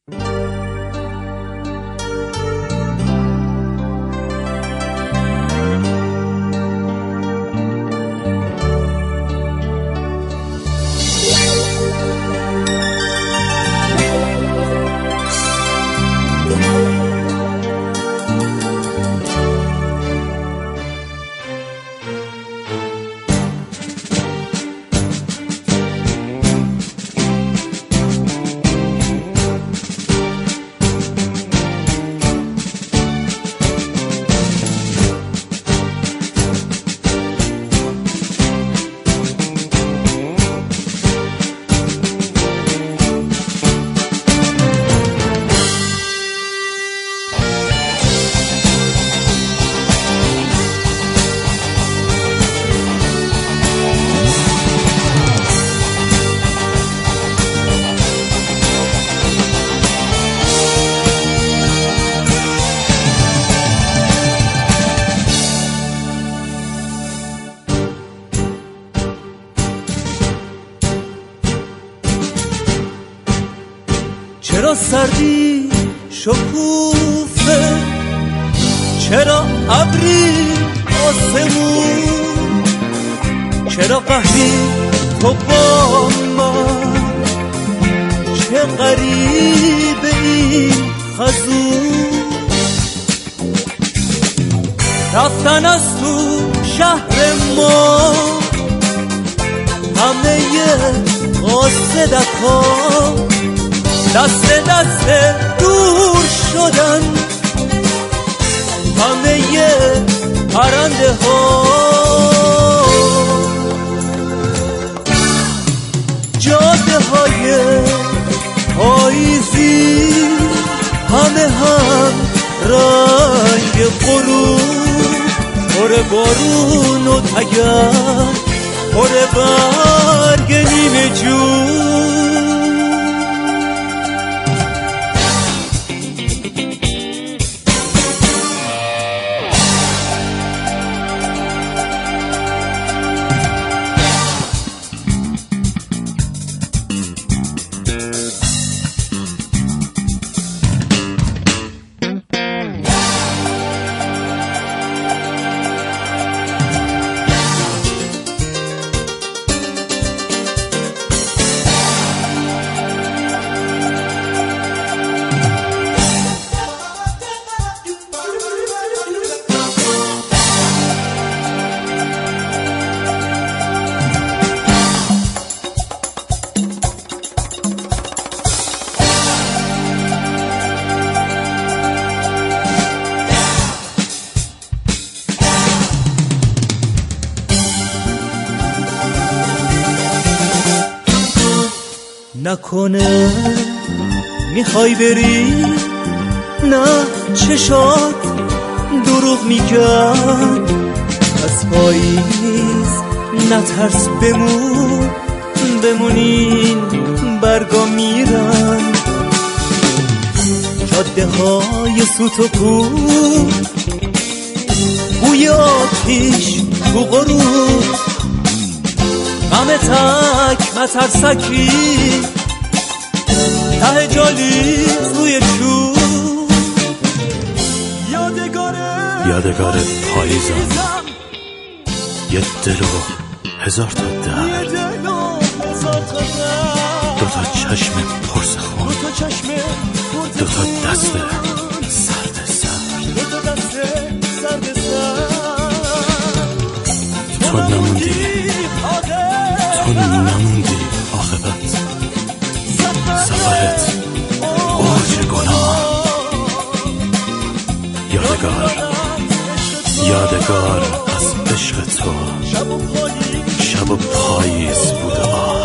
چرا سردی شکوفه، چرا ابری آسمون، چرا قهری تو با من، چه غریبه این خزون، رفتن از تو شهر ما همه قاصدکا، دست دست دور شدن همه پرنده ها، جاده های پاییزی همه هم رنگ غروب، پر بارون و تگر پر برگ نیمه جون. نکنه میخوای بری، نه چشات دروغ میگن، از پاییز نترس بمونین برگا میرن، جاده های سوت و کور، بوی آتیش تو غروب، غم تک مترسکی ته جالی روی چوب، یادگار پاییزم، یه دل و هزار تا درد، دوتا چشم پرسخون، دوتا دست سرد تو نموندی عاقبت سفرت اوج گناه، یادگار از عشق تو، شب و پاییز بوده